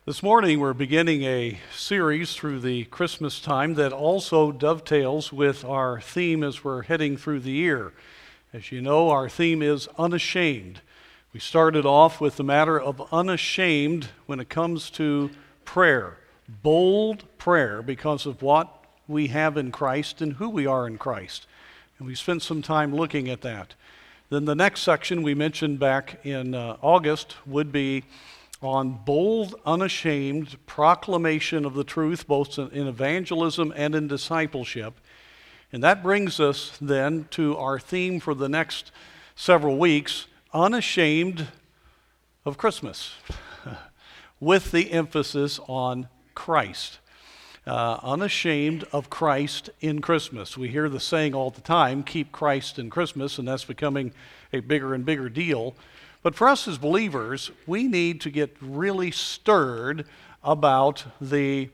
This morning we're beginning a series through the Christmas time that also dovetails with our theme as we're heading through the year. As you know, our theme is unashamed. We started off with the matter of unashamed when it comes to prayer. Bold prayer because of what we have in Christ and who we are in Christ. And we spent some time looking at that. Then the next section we mentioned back in August would be on bold, unashamed proclamation of the truth, both in evangelism and in discipleship. And that brings us then to our theme for the next several weeks, unashamed of Christmas, with the emphasis on Christ. Unashamed of Christ in Christmas. We hear the saying all the time, keep Christ in Christmas, and that's becoming a bigger and bigger deal. But for us as believers, we need to get really stirred about the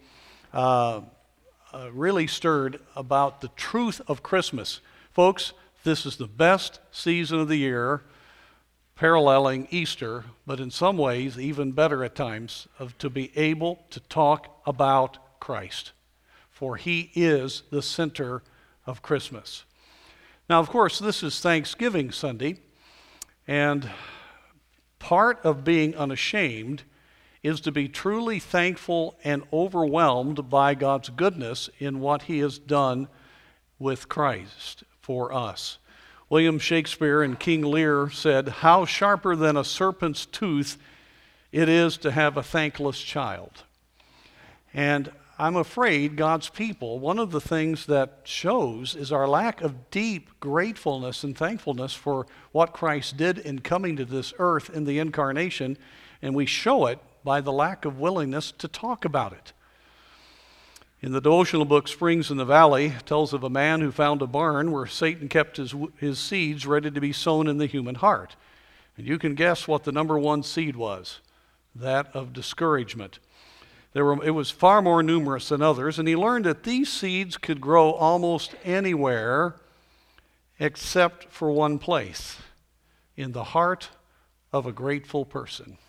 truth of Christmas. Folks, this is the best season of the year, paralleling Easter, but in some ways even better at times, to be able to talk about Christ. For He is the center of Christmas. Now, of course, this is Thanksgiving Sunday, and part of being unashamed is to be truly thankful and overwhelmed by God's goodness in what He has done with Christ for us. William Shakespeare in King Lear said, "How sharper than a serpent's tooth it is to have a thankless child." And I'm afraid God's people, one of the things that shows is our lack of deep gratefulness and thankfulness for what Christ did in coming to this earth in the incarnation, and we show it by the lack of willingness to talk about it. In the devotional book Springs in the Valley, it tells of a man who found a barn where Satan kept his seeds ready to be sown in the human heart. And you can guess what the number one seed was, that of discouragement. It was far more numerous than others, and he learned that these seeds could grow almost anywhere except for one place, in the heart of a grateful person.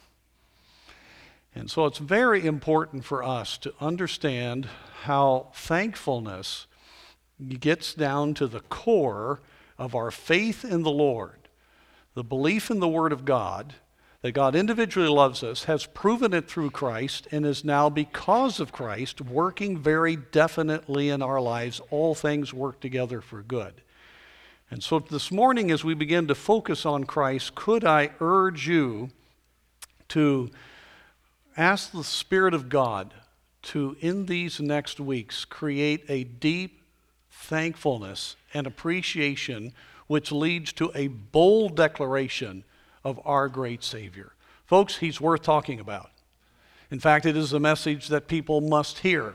And so it's very important for us to understand how thankfulness gets down to the core of our faith in the Lord, the belief in the Word of God, that God individually loves us, has proven it through Christ, and is now, because of Christ, working very definitely in our lives. All things work together for good. And so this morning, as we begin to focus on Christ, could I urge you to ask the Spirit of God to, in these next weeks, create a deep thankfulness and appreciation which leads to a bold declaration of our great Savior. Folks, He's worth talking about. In fact, it is a message that people must hear.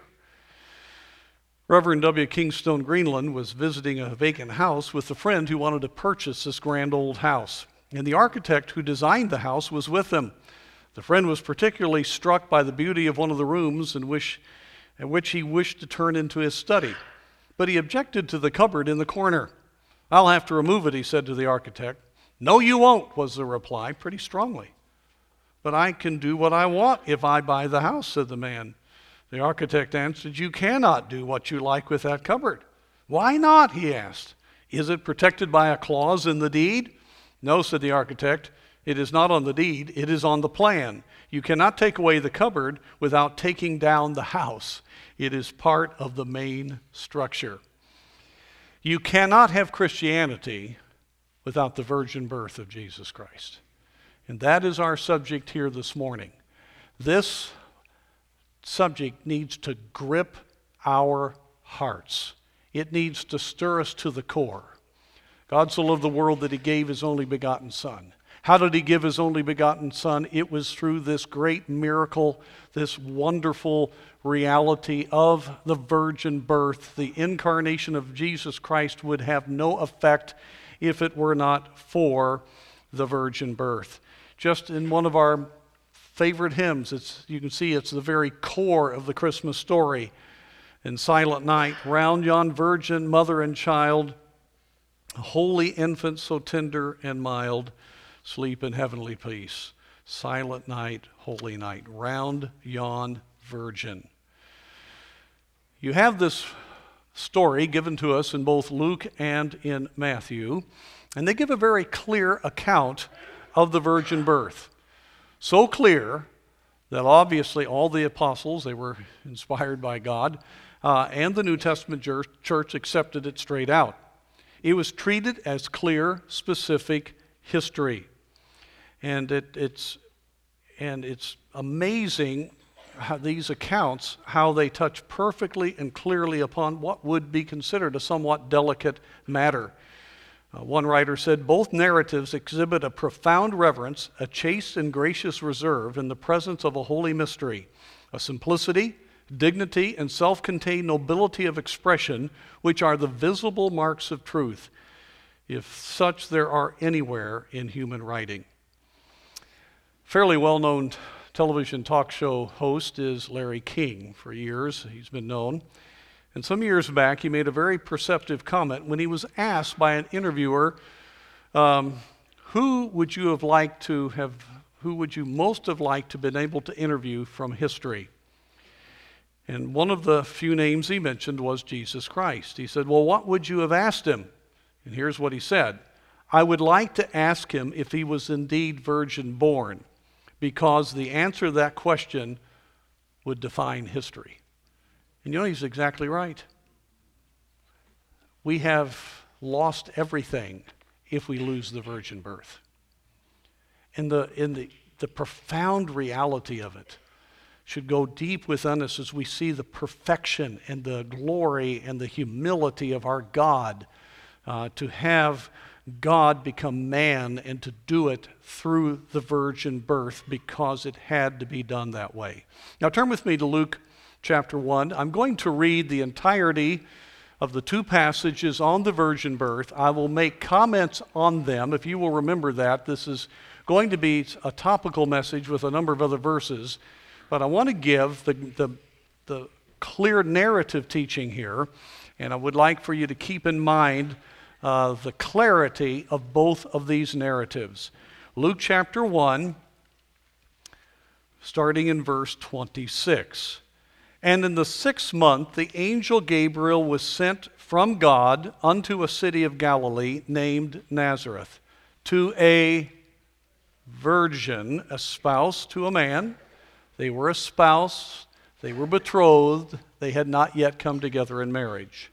Reverend W. Kingstone Greenland was visiting a vacant house with a friend who wanted to purchase this grand old house. And the architect who designed the house was with them. The friend was particularly struck by the beauty of one of the rooms in which he wished to turn into his study. But he objected to the cupboard in the corner. "I'll have to remove it," he said to the architect. "No, you won't," was the reply, pretty strongly. "But I can do what I want if I buy the house," said the man. The architect answered, "You cannot do what you like with that cupboard." "Why not?" he asked. "Is it protected by a clause in the deed?" "No," said the architect. "It is not on the deed, it is on the plan. You cannot take away the cupboard without taking down the house. It is part of the main structure." You cannot have Christianity without the virgin birth of Jesus Christ. And that is our subject here this morning. This subject needs to grip our hearts. It needs to stir us to the core. God so loved the world that He gave His only begotten Son. How did He give His only begotten Son? It was through this great miracle, this wonderful reality of the virgin birth. The incarnation of Jesus Christ would have no effect if it were not for the virgin birth. Just in one of our favorite hymns, you can see it's the very core of the Christmas story. In Silent Night, round yon virgin mother and child, holy infant so tender and mild, sleep in heavenly peace. Silent night, holy night, round yon virgin. You have this story given to us in both Luke and in Matthew, and they give a very clear account of the virgin birth. So clear that obviously all the apostles, they were inspired by God, and the New Testament church accepted it straight out. It was treated as clear, specific history. And it's amazing how these accounts, how they touch perfectly and clearly upon what would be considered a somewhat delicate matter. One writer said, both narratives exhibit a profound reverence, a chaste and gracious reserve in the presence of a holy mystery, a simplicity, dignity, and self-contained nobility of expression, which are the visible marks of truth, if such there are anywhere in human writing. Fairly well-known television talk show host is Larry King. For years, he's been known. And some years back, he made a very perceptive comment when he was asked by an interviewer, who would you most have liked to have been able to interview from history? And one of the few names he mentioned was Jesus Christ. He said, well, what would you have asked him? And here's what he said. I would like to ask him if he was indeed virgin born, because the answer to that question would define history. And you know, he's exactly right. We have lost everything if we lose the virgin birth. And the profound reality of it should go deep within us as we see the perfection and the glory and the humility of our God, to have God become man and to do it through the virgin birth because it had to be done that way. Now turn with me to Luke chapter 1. I'm going to read the entirety of the two passages on the virgin birth. I will make comments on them. If you will remember that, this is going to be a topical message with a number of other verses, but I want to give the clear narrative teaching here, and I would like for you to keep in mind the clarity of both of these narratives. Luke chapter 1, starting in verse 26. And in the 6th month, the angel Gabriel was sent from God unto a city of Galilee named Nazareth, to a virgin, a spouse to a man. They were a spouse, they were betrothed, they had not yet come together in marriage,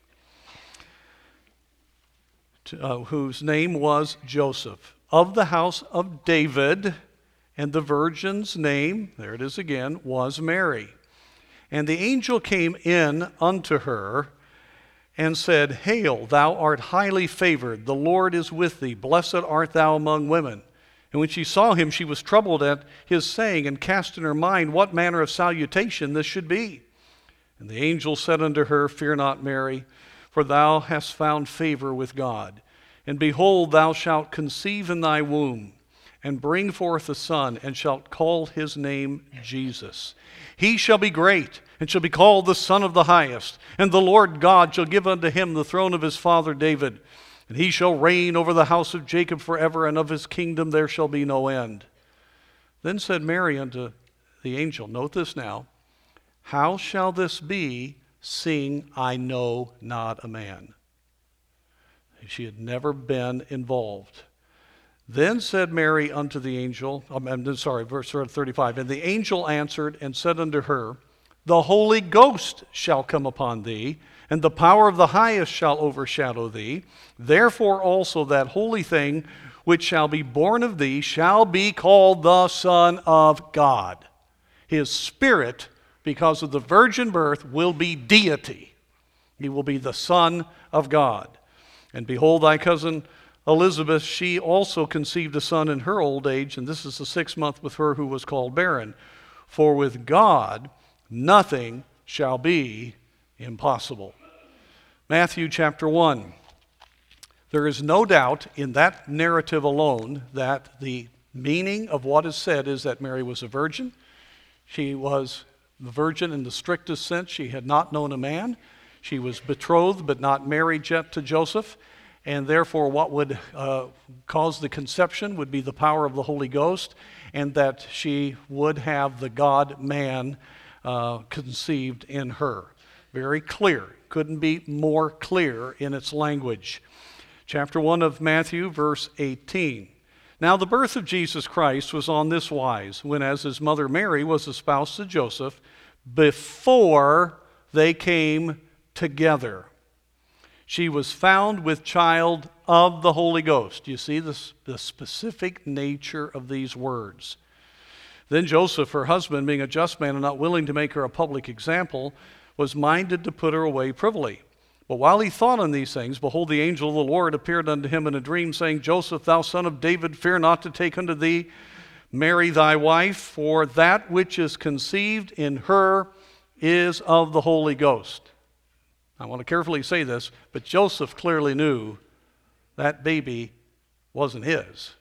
whose name was Joseph, of the house of David, and the virgin's name, there it is again, was Mary. And the angel came in unto her and said, Hail, thou art highly favored, the Lord is with thee, blessed art thou among women. And when she saw him, she was troubled at his saying, and cast in her mind what manner of salutation this should be. And the angel said unto her, Fear not, Mary, for thou hast found favor with God. And behold, thou shalt conceive in thy womb, and bring forth a son, and shalt call his name Jesus. He shall be great, and shall be called the Son of the Highest. And the Lord God shall give unto him the throne of his father David. And he shall reign over the house of Jacob forever, and of his kingdom there shall be no end. Then said Mary unto the angel, note this now, How shall this be, seeing I know not a man? She had never been involved. Then said Mary unto the angel, verse 35, and the angel answered and said unto her, The Holy Ghost shall come upon thee, and the power of the highest shall overshadow thee. Therefore also that holy thing which shall be born of thee shall be called the Son of God. His spirit, because of the virgin birth, will be deity. He will be the Son of God. And behold, thy cousin Elizabeth, she also conceived a son in her old age, and this is the 6th month with her who was called barren. For with God nothing shall be impossible. Matthew chapter 1. There is no doubt in that narrative alone that the meaning of what is said is that Mary was a virgin. She was the virgin in the strictest sense. She had not known a man. She was betrothed but not married yet to Joseph. and therefore what would cause the conception would be the power of the Holy Ghost, and that she would have the God-man conceived in her. Very clear. Couldn't be more clear in its language. Chapter 1 of Matthew, verse 18. Now the birth of Jesus Christ was on this wise, when as his mother Mary was espoused to Joseph, before they came together, she was found with child of the Holy Ghost. You see the specific nature of these words. Then Joseph, her husband, being a just man and not willing to make her a public example, was minded to put her away privily. But while he thought on these things, behold, the angel of the Lord appeared unto him in a dream, saying, Joseph, thou son of David, fear not to take unto thee Mary thy wife, for that which is conceived in her is of the Holy Ghost. I want to carefully say this, but Joseph clearly knew that baby wasn't his.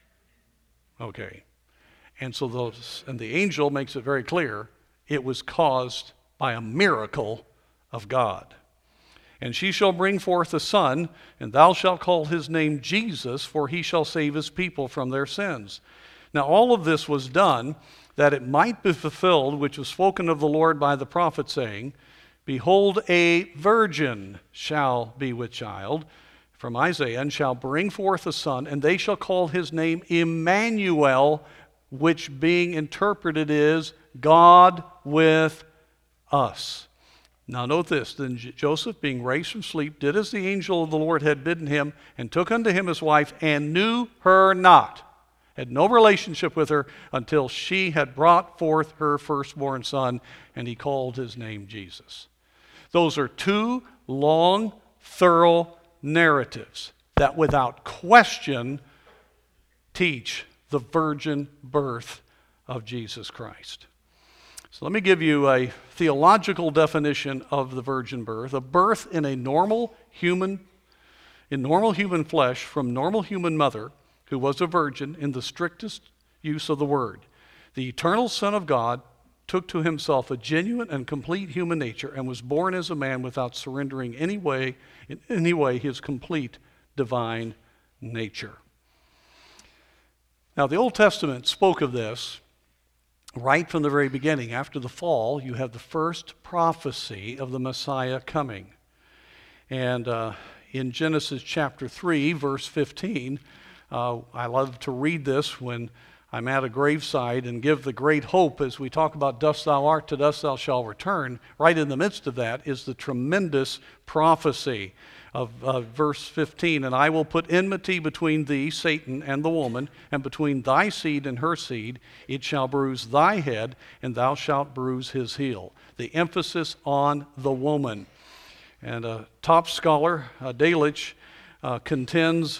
Okay. And so the angel makes it very clear it was caused by a miracle of God. And she shall bring forth a son, and thou shalt call his name Jesus, for he shall save his people from their sins. Now all of this was done that it might be fulfilled, which was spoken of the Lord by the prophet, saying, Behold, a virgin shall be with child, from Isaiah, and shall bring forth a son, and they shall call his name Emmanuel, which being interpreted is God with us. Now note this, then Joseph, being raised from sleep, did as the angel of the Lord had bidden him, and took unto him his wife, and knew her not, had no relationship with her, until she had brought forth her firstborn son, and he called his name Jesus. Those are two long, thorough narratives that without question teach the virgin birth of Jesus Christ. So let me give you a theological definition of the virgin birth. A birth in normal human flesh from normal human mother who was a virgin in the strictest use of the word. The eternal Son of God took to himself a genuine and complete human nature and was born as a man without surrendering in any way his complete divine nature. Now the Old Testament spoke of this right from the very beginning. After the fall, you have the first prophecy of the Messiah coming. And in Genesis chapter 3, verse 15, I love to read this when I'm at a graveside and give the great hope as we talk about dust thou art, to dust thou shalt return. Right in the midst of that is the tremendous prophecy of verse 15, and I will put enmity between thee, Satan, and the woman, and between thy seed and her seed. It shall bruise thy head, and thou shalt bruise his heel. The emphasis on the woman. And a top scholar, Delitzsch, contends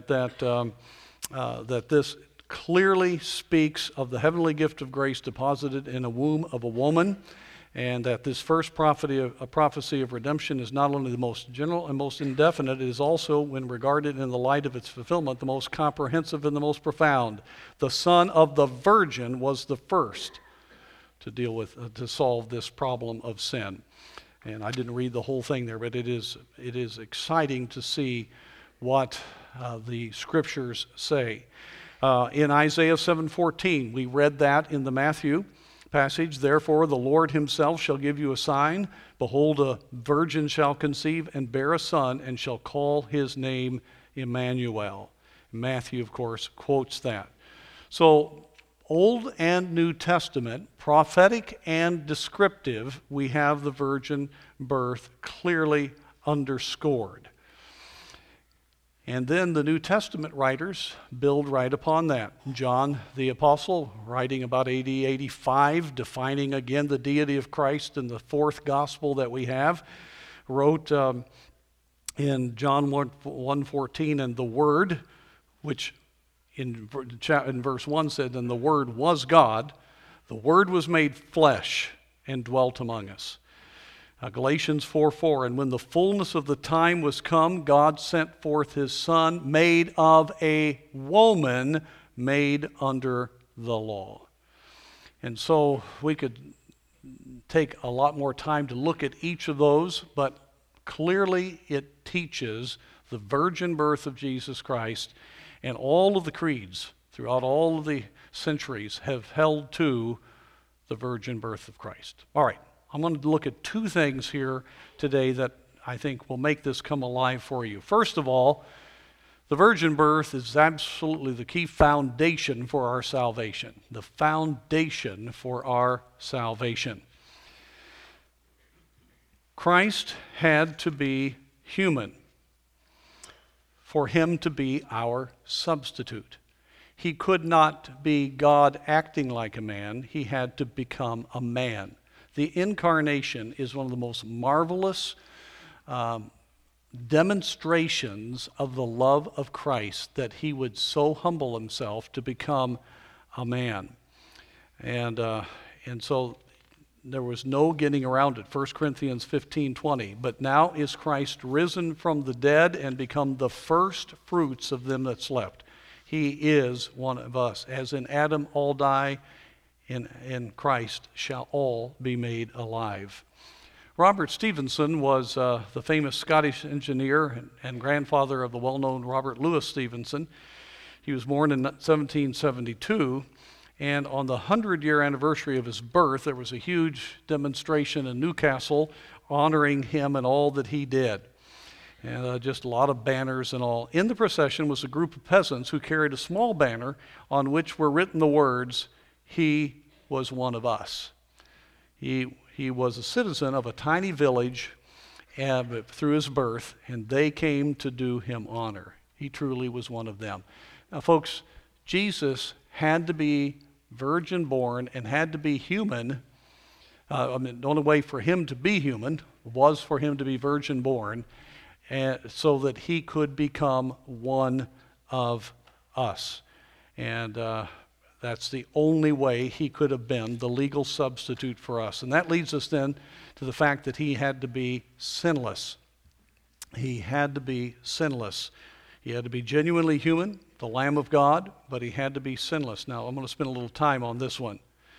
that this clearly speaks of the heavenly gift of grace deposited in a womb of a woman, and that this first prophecy of redemption is not only the most general and most indefinite, it is also, when regarded in the light of its fulfillment, the most comprehensive and the most profound. The Son of the Virgin was the first to solve this problem of sin. And I didn't read the whole thing there, but it is exciting to see what the scriptures say. In Isaiah 7:14, we read that in the Matthew passage. Therefore the Lord himself shall give you a sign. Behold, a virgin shall conceive and bear a son, and shall call his name Emmanuel. Matthew, of course, quotes that. So Old and New Testament, prophetic and descriptive, we have the virgin birth clearly underscored. And then the New Testament writers build right upon that. John the Apostle, writing about AD 85, defining again the deity of Christ in the fourth gospel that we have, wrote in John 1:14, and the Word, which in verse 1 said, and the Word was God, the Word was made flesh and dwelt among us. Galatians 4:4, and when the fullness of the time was come, God sent forth his Son, made of a woman, made under the law. And so we could take a lot more time to look at each of those, but clearly it teaches the virgin birth of Jesus Christ, and all of the creeds throughout all of the centuries have held to the virgin birth of Christ. All right, I'm going to look at two things here today that I think will make this come alive for you. First of all, the virgin birth is absolutely the key foundation for our salvation. The foundation for our salvation. Christ had to be human for him to be our substitute. He could not be God acting like a man. He had to become a man. The incarnation is one of the most marvelous demonstrations of the love of Christ, that he would so humble himself to become a man. And so there was no getting around it. 1 Corinthians 15:20. But now is Christ risen from the dead and become the first fruits of them that slept. He is one of us. As in Adam all die, in Christ shall all be made alive. Robert Stephenson was the famous Scottish engineer and grandfather of the well-known Robert Louis Stevenson. He was born in 1772, and on the 100-year anniversary of his birth, there was a huge demonstration in Newcastle honoring him and all that he did. And just a lot of banners and all. In the procession was a group of peasants who carried a small banner on which were written the words, "He was one of us." He was a citizen of a tiny village through his birth, and they came to do him honor. He truly was one of them. Now, folks, Jesus had to be virgin born and had to be human. The only way for him to be human was for him to be virgin born, so that he could become one of us. And that's the only way he could have been the legal substitute for us. And that leads us then to the fact that he had to be sinless. He had to be sinless. He had to be genuinely human, the Lamb of God, but he had to be sinless. Now, I'm going to spend a little time on this one.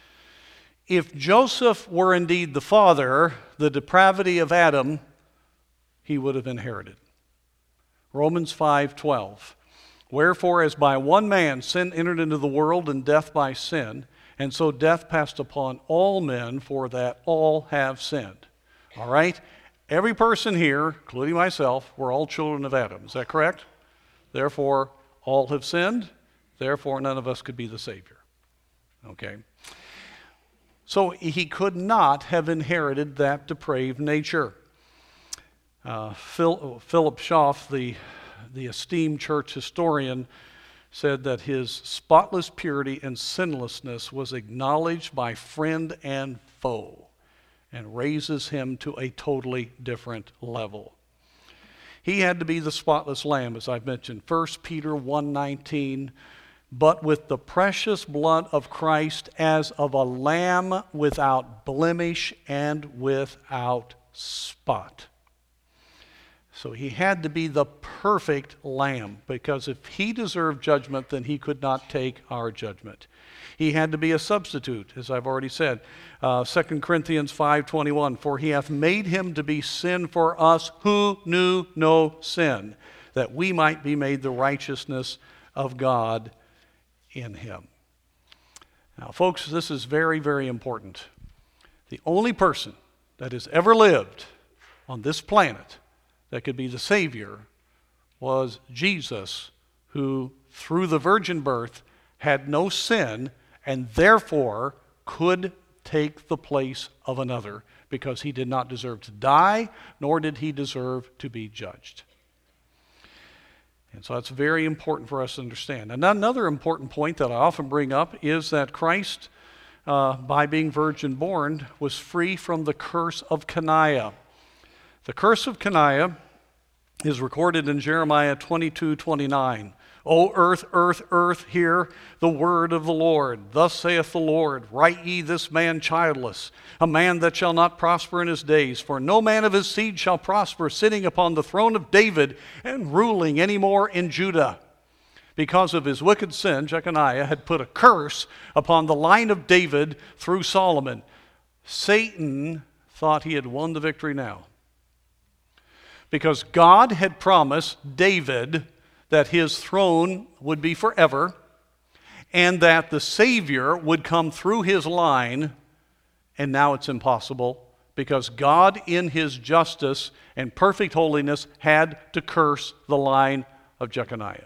If Joseph were indeed the father, the depravity of Adam, he would have inherited. Romans 5:12. Wherefore, as by one man sin entered into the world, and death by sin, and so death passed upon all men, for that all have sinned. All right? Every person here, including myself, we're all children of Adam. Is that correct? Therefore, all have sinned. Therefore, none of us could be the Savior. Okay? So he could not have inherited that depraved nature. Philip Schaff, the esteemed church historian, said that his spotless purity and sinlessness was acknowledged by friend and foe, and raises him to a totally different level. He had to be the spotless lamb, as I've mentioned. 1 Peter 1:19, but with the precious blood of Christ as of a lamb without blemish and without spot. So he had to be the perfect lamb, because if he deserved judgment, then he could not take our judgment. He had to be a substitute, as I've already said. 2 Corinthians 5:21, for he hath made him to be sin for us who knew no sin, that we might be made the righteousness of God in him. Now, folks, this is very, very important. The only person that has ever lived on this planet that could be the Savior was Jesus, who through the virgin birth had no sin and therefore could take the place of another, because he did not deserve to die, nor did he deserve to be judged. And so that's very important for us to understand. And another important point that I often bring up is that Christ, by being virgin born, was free from the curse of Caniah. The curse of Caniah is recorded in Jeremiah 22:29. O earth, earth, earth, hear the word of the Lord. Thus saith the Lord, write ye this man childless, a man that shall not prosper in his days. For no man of his seed shall prosper, sitting upon the throne of David and ruling any more in Judah. Because of his wicked sin, Jeconiah had put a curse upon the line of David through Solomon. Satan thought he had won the victory now. because God had promised David that his throne would be forever and that the Savior would come through his line, and now it's impossible because God in his justice and perfect holiness had to curse the line of Jeconiah.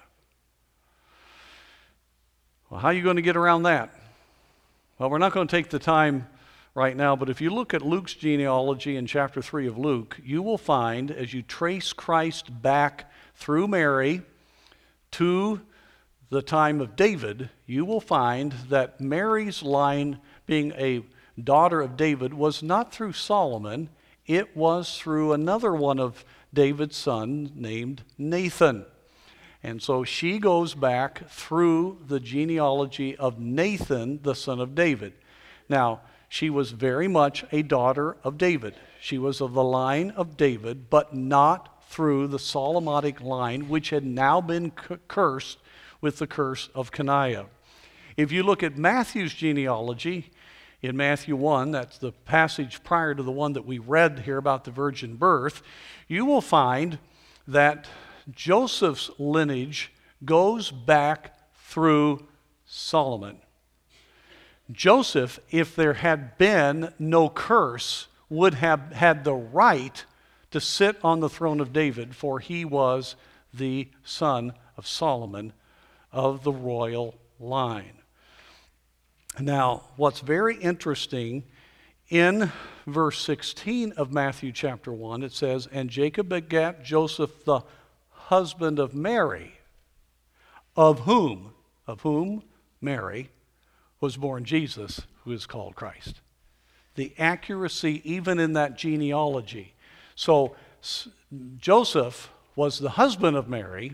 Well, how are you going to get around that? Well, we're not going to take the time right now, but if you look at Luke's genealogy in chapter 3 of Luke, you will find, as you trace Christ back through Mary to the time of David, you will find that Mary's line, being a daughter of David, was not through Solomon, it was through another one of David's sons named Nathan. And so she goes back through the genealogy of Nathan, the son of David. Now, she was very much a daughter of David. She was of the line of David, but not through the Solomonic line, which had now been cursed with the curse of Coniah. If you look at Matthew's genealogy, in Matthew 1, that's the passage prior to the one that we read here about the virgin birth, you will find that Joseph's lineage goes back through Solomon. Joseph, if there had been no curse, would have had the right to sit on the throne of David, for he was the son of Solomon of the royal line. Now, what's very interesting, in verse 16 of Matthew chapter 1, it says, "And Jacob begat Joseph the husband of Mary, of whom Mary was born Jesus, who is called Christ." The accuracy even in that genealogy. So Joseph was the husband of Mary,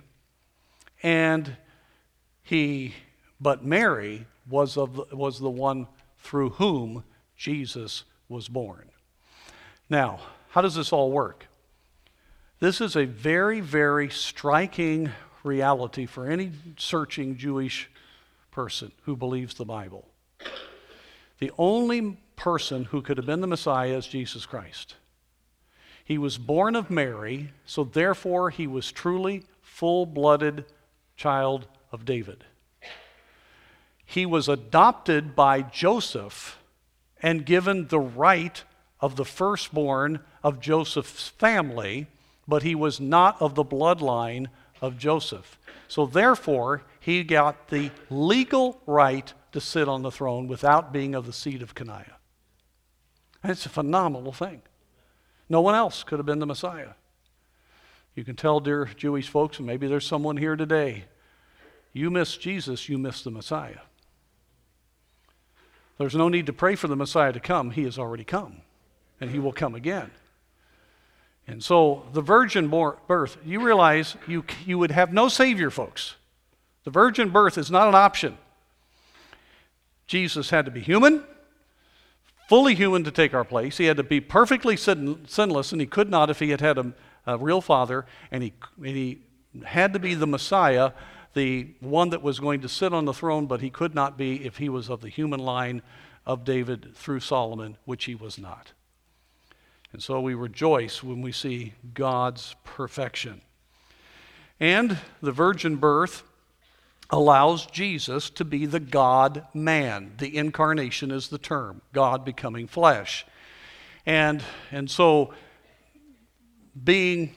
but Mary was the one through whom Jesus was born. Now, how does this all work? This is a very, very striking reality for any searching Jewish person who believes the Bible. The only person who could have been the Messiah is Jesus Christ. He was born of Mary, so therefore he was truly full-blooded child of David. He was adopted by Joseph and given the right of the firstborn of Joseph's family, but he was not of the bloodline of Joseph. So therefore, he got the legal right to sit on the throne without being of the seed of Coniah. And it's a phenomenal thing. No one else could have been the Messiah. You can tell, dear Jewish folks, and maybe there's someone here today, you miss Jesus, you miss the Messiah. There's no need to pray for the Messiah to come. He has already come, and he will come again. And so the virgin birth, you realize you would have no Savior, folks. The virgin birth is not an option. Jesus had to be human, fully human to take our place. He had to be perfectly sinless, and he could not if he had had a real father, and he had to be the Messiah, the one that was going to sit on the throne, but he could not be if he was of the human line of David through Solomon, which he was not. And so we rejoice when we see God's perfection. And the virgin birth allows Jesus to be the God-man. The incarnation is the term, God becoming flesh. And so being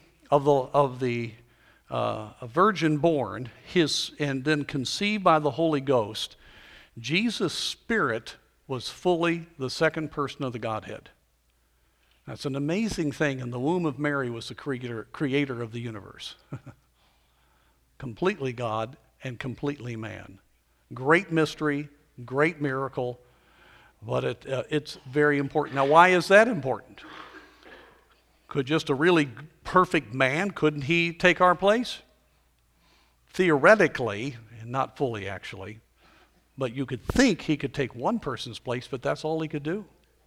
a virgin born, and then conceived by the Holy Ghost, Jesus' spirit was fully the second person of the Godhead. That's an amazing thing. In the womb of Mary was the creator of the universe. Completely God and completely man. Great mystery, great miracle, but it's very important. Now, why is that important? Could just a really perfect man, couldn't he take our place? Theoretically, and not fully actually, but you could think he could take one person's place, but that's all he could do.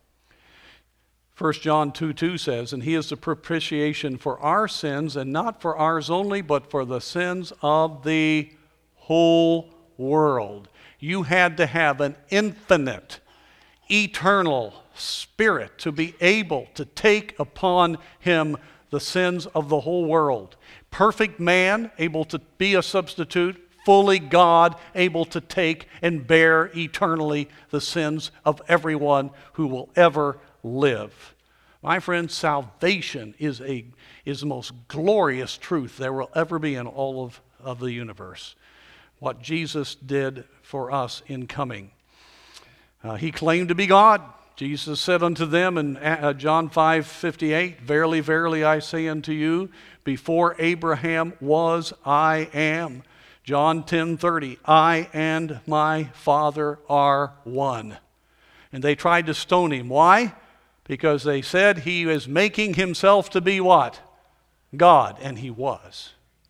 1 John 2:2 says, "And he is the propitiation for our sins, and not for ours only, but for the sins of the whole world." You had to have an infinite, eternal spirit to be able to take upon him the sins of the whole world. Perfect man, able to be a substitute, fully God, able to take and bear eternally the sins of everyone who will ever live. My friends, salvation is the most glorious truth there will ever be in all of the universe. What Jesus did for us in coming. He claimed to be God. Jesus said unto them in John 5:58, Verily, verily, I say unto you, before Abraham was, I am. John 10:30, I and my Father are one. And they tried to stone him. Why? Because they said he is making himself to be what? God. And he was.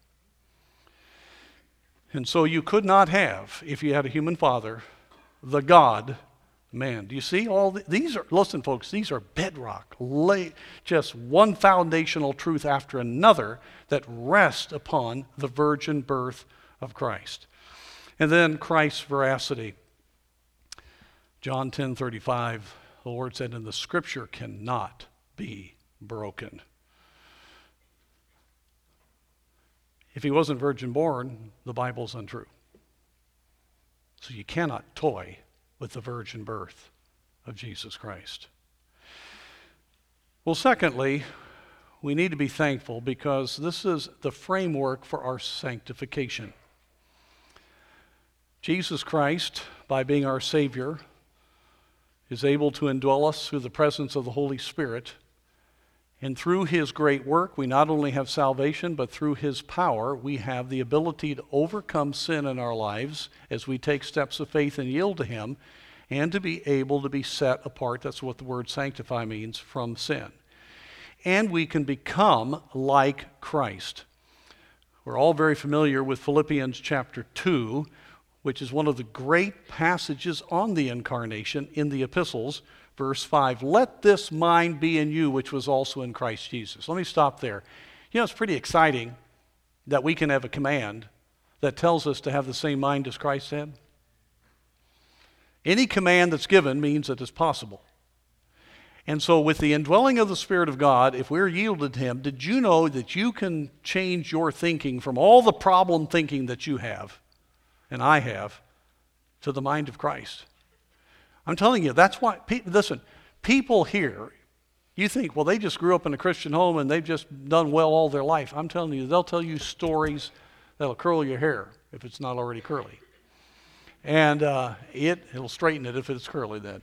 And so you could not have, if you had a human father, the God man. Do you see these are, listen folks, these are bedrock, just one foundational truth after another that rest upon the virgin birth of Christ. And then Christ's veracity. John 10:35, the Lord said, and the scripture cannot be broken. If he wasn't virgin born, the Bible's untrue. So you cannot toy with the virgin birth of Jesus Christ. Well, secondly, we need to be thankful because this is the framework for our sanctification. Jesus Christ, by being our Savior, is able to indwell us through the presence of the Holy Spirit. And through his great work, we not only have salvation, but through his power, we have the ability to overcome sin in our lives as we take steps of faith and yield to him, and to be able to be set apart, that's what the word sanctify means, from sin. And we can become like Christ. We're all very familiar with Philippians chapter 2, which is one of the great passages on the incarnation in the epistles. Verse 5, let this mind be in you, which was also in Christ Jesus. Let me stop there. You know, it's pretty exciting that we can have a command that tells us to have the same mind as Christ had. Any command that's given means that it's possible. And so with the indwelling of the Spirit of God, if we're yielded to him, did you know that you can change your thinking from all the problem thinking that you have, and I have, to the mind of Christ? I'm telling you, that's why, listen, people here, you think, well, they just grew up in a Christian home and they've just done well all their life. I'm telling you, they'll tell you stories that'll curl your hair if it's not already curly. And it'll straighten it if it's curly then.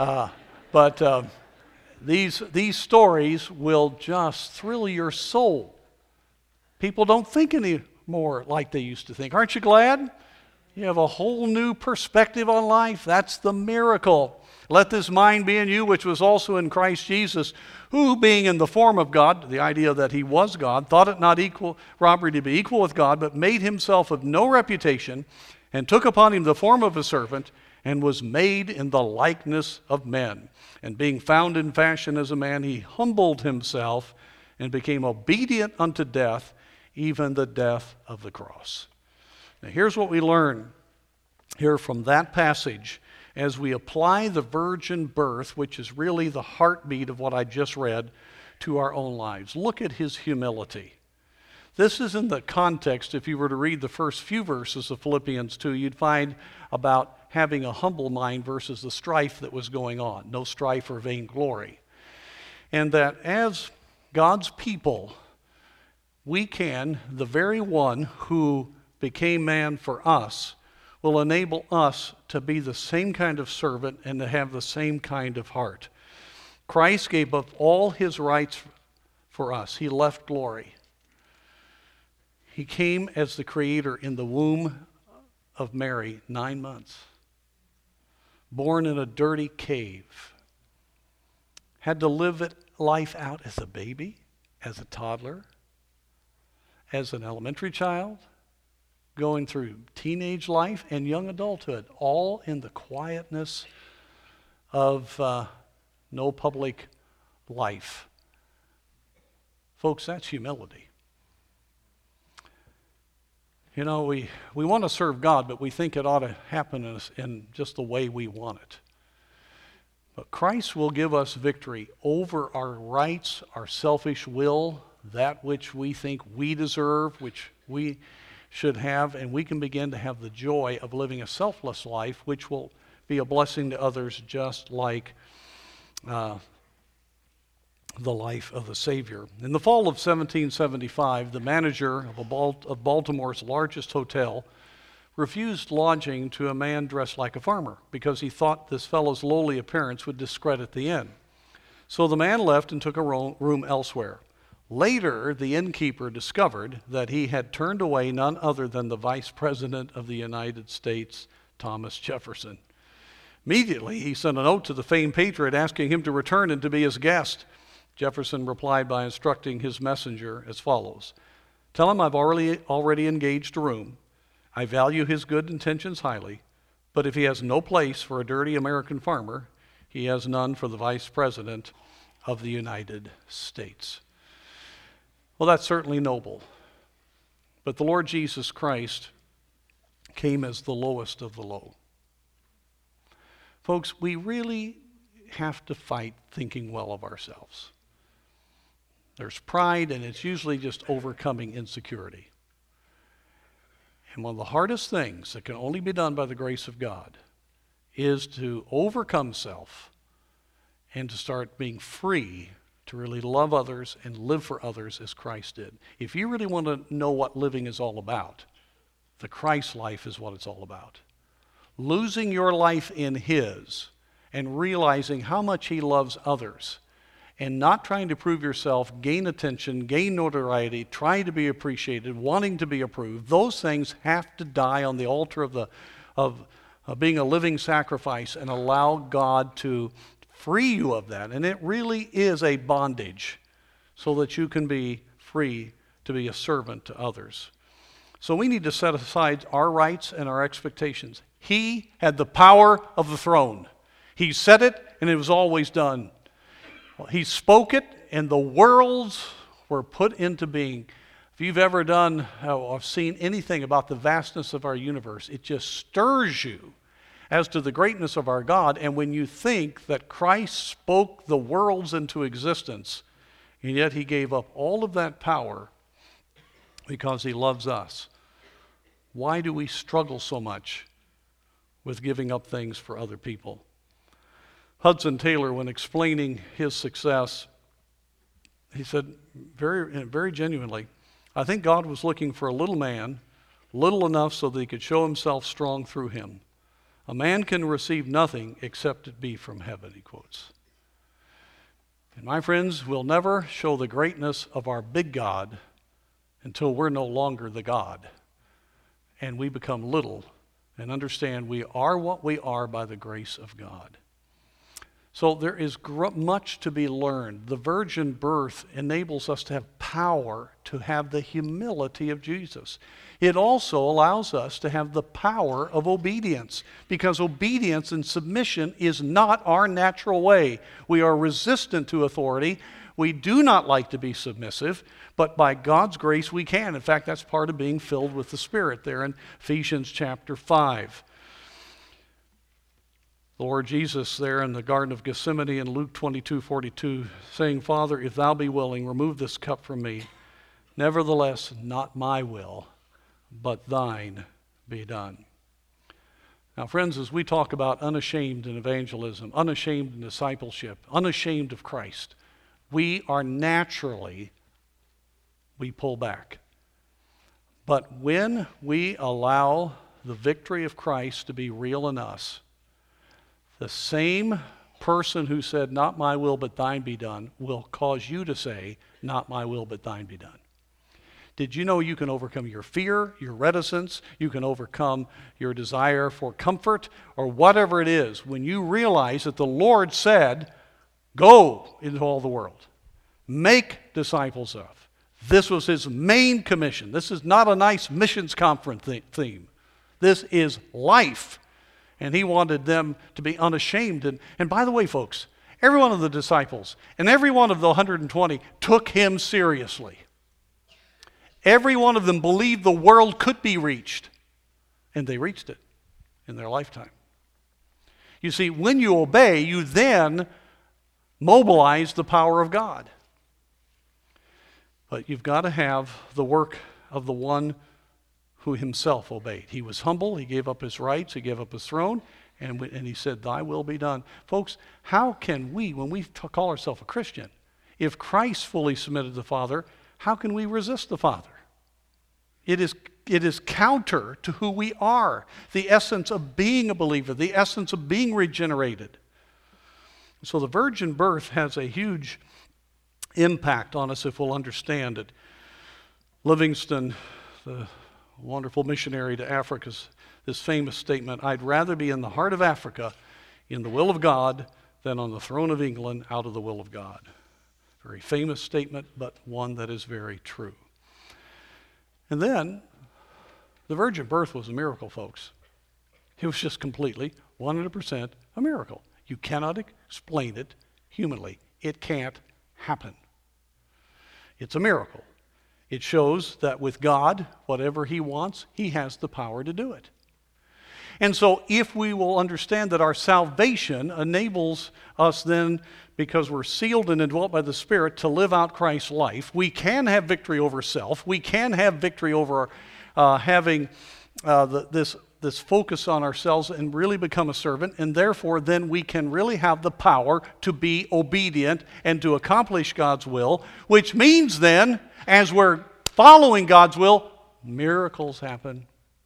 But these stories will just thrill your soul. People don't think anymore like they used to think. Aren't you glad? You have a whole new perspective on life. That's the miracle. Let this mind be in you, which was also in Christ Jesus, who, being in the form of God, the idea that he was God, thought it not robbery to be equal with God, but made himself of no reputation, and took upon him the form of a servant, and was made in the likeness of men. And being found in fashion as a man, he humbled himself, and became obedient unto death, even the death of the cross. Now here's what we learn here from that passage as we apply the virgin birth, which is really the heartbeat of what I just read, to our own lives. Look at his humility. This is in the context, if you were to read the first few verses of Philippians 2, you'd find about having a humble mind versus the strife that was going on. No strife or vainglory. And that as God's people, we can, the very one who became man for us, will enable us to be the same kind of servant and to have the same kind of heart. Christ gave up all his rights for us. He left glory. He came as the creator in the womb of Mary, 9 months. Born in a dirty cave. Had to live life out as a baby, as a toddler, as an elementary child, going through teenage life and young adulthood, all in the quietness of no public life. Folks, that's humility. You know, we want to serve God, but we think it ought to happen in just the way we want it. But Christ will give us victory over our rights, our selfish will, that which we think we deserve, which we should have, and we can begin to have the joy of living a selfless life, which will be a blessing to others, just like the life of the Savior. In the fall of 1775, the manager of Baltimore's largest hotel refused lodging to a man dressed like a farmer because he thought this fellow's lowly appearance would discredit the inn. So the man left and took a room elsewhere. Later, the innkeeper discovered that he had turned away none other than the Vice President of the United States, Thomas Jefferson. Immediately, he sent a note to the famed patriot asking him to return and to be his guest. Jefferson replied by instructing his messenger as follows: "Tell him I've already engaged a room. I value his good intentions highly, but if he has no place for a dirty American farmer, he has none for the Vice President of the United States." Well, that's certainly noble. But the Lord Jesus Christ came as the lowest of the low. Folks, we really have to fight thinking well of ourselves. There's pride, and it's usually just overcoming insecurity. And one of the hardest things that can only be done by the grace of God is to overcome self and to start being free to really love others and live for others as Christ did. If you really want to know what living is all about, the Christ life is what it's all about. Losing your life in His and realizing how much He loves others and not trying to prove yourself, gain attention, gain notoriety, try to be appreciated, wanting to be approved. Those things have to die on the altar of being a living sacrifice and allow God to free you of that. And it really is a bondage so that you can be free to be a servant to others. So we need to set aside our rights and our expectations. He had the power of the throne. He said it, and it was always done. He spoke it, and the worlds were put into being. If you've ever done or seen anything about the vastness of our universe, it just stirs you as to the greatness of our God. And when you think that Christ spoke the worlds into existence, and yet He gave up all of that power because He loves us, why do we struggle so much with giving up things for other people? Hudson Taylor, when explaining his success, he said very genuinely, "I think God was looking for a little man, little enough so that He could show Himself strong through him. A man can receive nothing except it be from heaven," he quotes. And my friends, we'll never show the greatness of our big God until we're no longer the God and we become little and understand we are what we are by the grace of God. So there is much to be learned. The virgin birth enables us to have power to have the humility of Jesus. It also allows us to have the power of obedience, because obedience and submission is not our natural way. We are resistant to authority. We do not like to be submissive, but by God's grace we can. In fact, that's part of being filled with the Spirit there in Ephesians chapter 5. The Lord Jesus there in the Garden of Gethsemane in Luke 22:42, saying, "Father, if thou be willing, remove this cup from me. Nevertheless, not my will, but thine be done." Now, friends, as we talk about unashamed in evangelism, unashamed in discipleship, unashamed of Christ, we pull back. But when we allow the victory of Christ to be real in us, the same person who said, "Not my will, but thine be done," will cause you to say, "Not my will, but thine be done." Did you know you can overcome your fear, your reticence, you can overcome your desire for comfort, or whatever it is, when you realize that the Lord said, "Go into all the world, make disciples of." This was His main commission. This is not a nice missions conference theme. This is life. And He wanted them to be unashamed. And by the way, folks, every one of the disciples and every one of the 120 took Him seriously. Every one of them believed the world could be reached, and they reached it in their lifetime. You see, when you obey, you then mobilize the power of God. But you've got to have the work of the one who himself obeyed. He was humble, he gave up his rights, he gave up his throne, and he said, thy will be done. Folks, how can we, when we call ourselves a Christian, if Christ fully submitted to the Father, how can we resist the Father? It is counter to who we are, the essence of being a believer, the essence of being regenerated. So the virgin birth has a huge impact on us if we'll understand it. Livingston, the wonderful missionary to Africa, this famous statement, I'd rather be in the heart of Africa in the will of God than on the throne of England out of the will of God. Very famous statement, but one that is very true. And then, the virgin birth was a miracle, folks. It was just completely, 100% a miracle. You cannot explain it humanly. It can't happen. It's a miracle. It shows that with God, whatever He wants, He has the power to do it. And so if we will understand that our salvation enables us then, because we're sealed and indwelt by the Spirit, to live out Christ's life, we can have victory over self. We can have victory over having this focus on ourselves and really become a servant, and therefore then we can really have the power to be obedient and to accomplish God's will, which means then, as we're following God's will, miracles happen.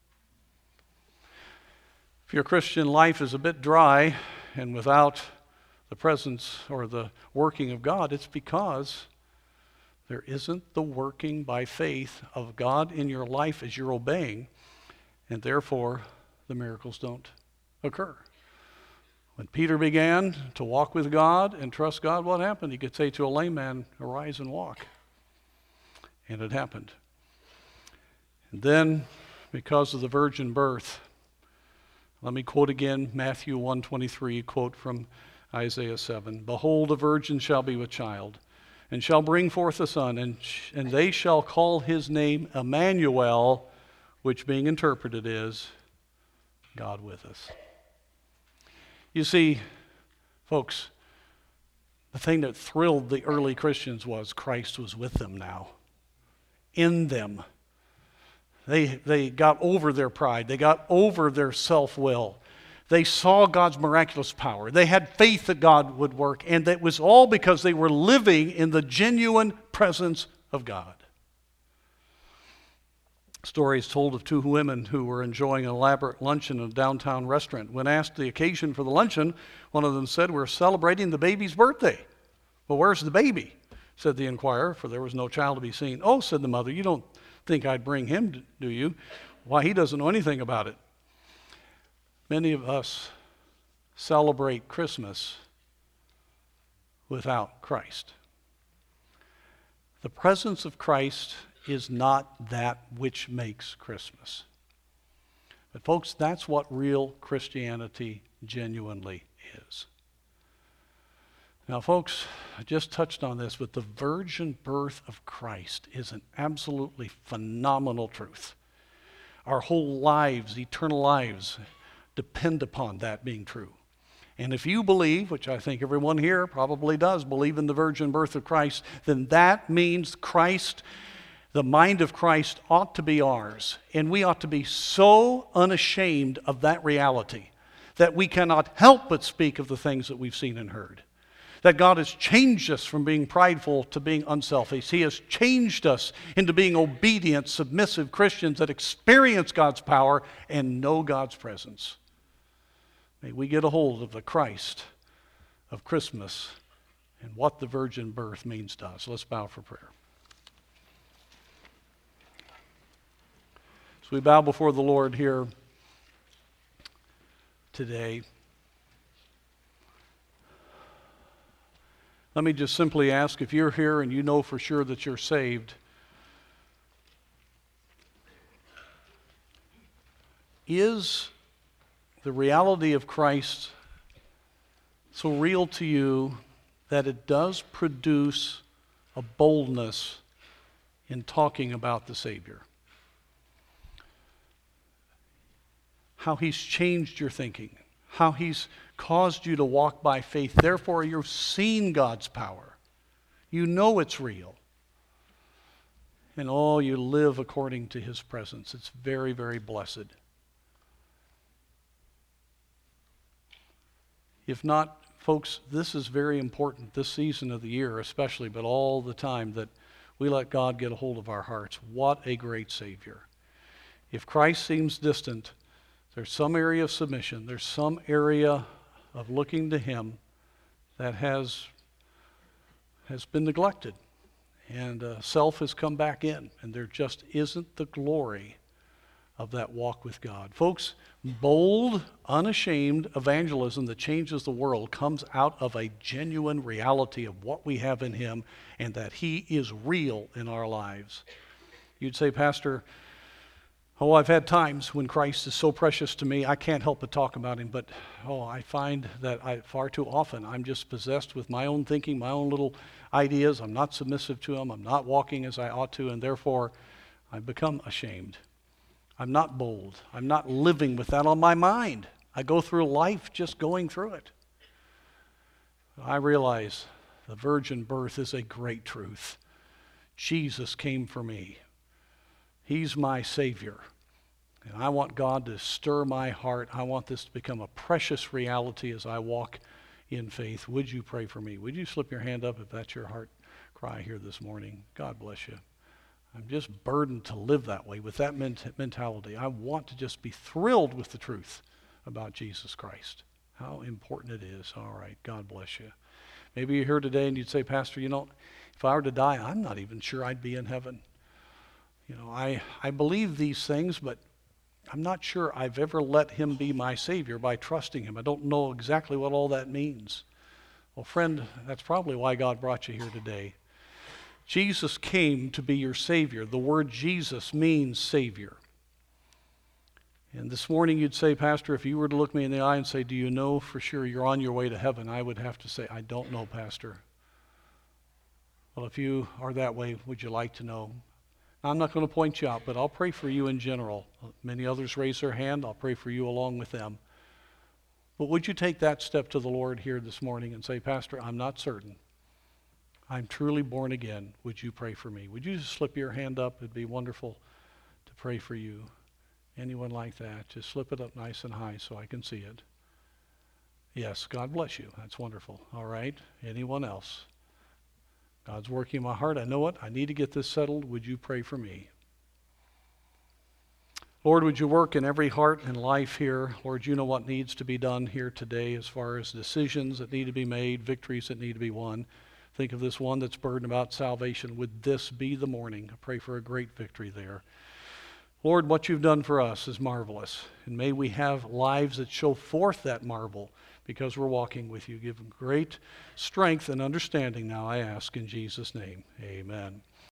If your Christian life is a bit dry and without the presence or the working of God, it's because there isn't the working by faith of God in your life as you're obeying, and therefore the miracles don't occur. When Peter began to walk with God and trust God, what happened? He could say to a lame man, arise and walk. And it happened. And then, because of the virgin birth, let me quote again Matthew 1:23, quote from Isaiah 7. Behold, a virgin shall be with child, and shall bring forth a son, and they shall call his name Emmanuel, which being interpreted is God with us. You see, folks, the thing that thrilled the early Christians was Christ was with them now. In them. They got over their pride. They got over their self-will. They saw God's miraculous power. They had faith that God would work, and that was all because they were living in the genuine presence of God. Stories told of two women who were enjoying an elaborate luncheon in a downtown restaurant. When asked the occasion for the luncheon, one of them said, we're celebrating the baby's birthday. Well, where's the baby? Said the inquirer, for there was no child to be seen. Oh, said the mother, you don't think I'd bring him, do you? Why, he doesn't know anything about it. Many of us celebrate Christmas without Christ. The presence of Christ is not that which makes Christmas. But folks, that's what real Christianity genuinely is. Now, folks, I just touched on this, but the virgin birth of Christ is an absolutely phenomenal truth. Our whole lives, eternal lives, depend upon that being true. And if you believe, which I think everyone here probably does, believe in the virgin birth of Christ, then that means Christ, the mind of Christ, ought to be ours. And we ought to be so unashamed of that reality that we cannot help but speak of the things that we've seen and heard. That God has changed us from being prideful to being unselfish. He has changed us into being obedient, submissive Christians that experience God's power and know God's presence. May we get a hold of the Christ of Christmas and what the virgin birth means to us. Let's bow for prayer. So we bow before the Lord here today. Let me just simply ask, if you're here and you know for sure that you're saved, is the reality of Christ so real to you that it does produce a boldness in talking about the Savior? How He's changed your thinking, how He's caused you to walk by faith. Therefore, you've seen God's power. You know it's real. And oh, you live according to his presence. It's very, very blessed. If not, folks, this is very important this season of the year especially, but all the time, that we let God get a hold of our hearts. What a great Savior. If Christ seems distant, there's some area of submission, there's some area of looking to him that has been neglected. And self has come back in, and there just isn't the glory of that walk with God. Folks, bold, unashamed evangelism that changes the world comes out of a genuine reality of what we have in him and that he is real in our lives. You'd say, Pastor, oh, I've had times when Christ is so precious to me, I can't help but talk about him, but I find that far too often I'm just possessed with my own thinking, my own little ideas. I'm not submissive to him. I'm not walking as I ought to, and therefore I've become ashamed. I'm not bold. I'm not living with that on my mind. I go through life just going through it. I realize the virgin birth is a great truth. Jesus came for me. He's my Savior. And I want God to stir my heart. I want this to become a precious reality as I walk in faith. Would you pray for me? Would you slip your hand up if that's your heart cry here this morning? God bless you. I'm just burdened to live that way with that mentality. I want to just be thrilled with the truth about Jesus Christ. How important it is. All right, God bless you. Maybe you're here today and you'd say, Pastor, if I were to die, I'm not even sure I'd be in heaven. I believe these things, but I'm not sure I've ever let him be my Savior by trusting him. I don't know exactly what all that means. Well, friend, that's probably why God brought you here today. Jesus came to be your Savior. The word Jesus means Savior. And this morning you'd say, Pastor, if you were to look me in the eye and say, do you know for sure you're on your way to heaven? I would have to say, I don't know, Pastor. Well, if you are that way, would you like to know? I'm not going to point you out, but I'll pray for you in general. Many others raise their hand. I'll pray for you along with them. But would you take that step to the Lord here this morning and say, Pastor, I'm not certain. I'm truly born again. Would you pray for me? Would you just slip your hand up? It'd be wonderful to pray for you. Anyone like that? Just slip it up nice and high so I can see it. Yes, God bless you. That's wonderful. All right. Anyone else? God's working in my heart. I know it. I need to get this settled. Would you pray for me? Lord, would you work in every heart and life here? Lord, you know what needs to be done here today as far as decisions that need to be made, victories that need to be won. Think of this one that's burdened about salvation. Would this be the morning? I pray for a great victory there. Lord, what you've done for us is marvelous. And may we have lives that show forth that marvel because we're walking with you. Give them great strength and understanding now, I ask in Jesus' name. Amen.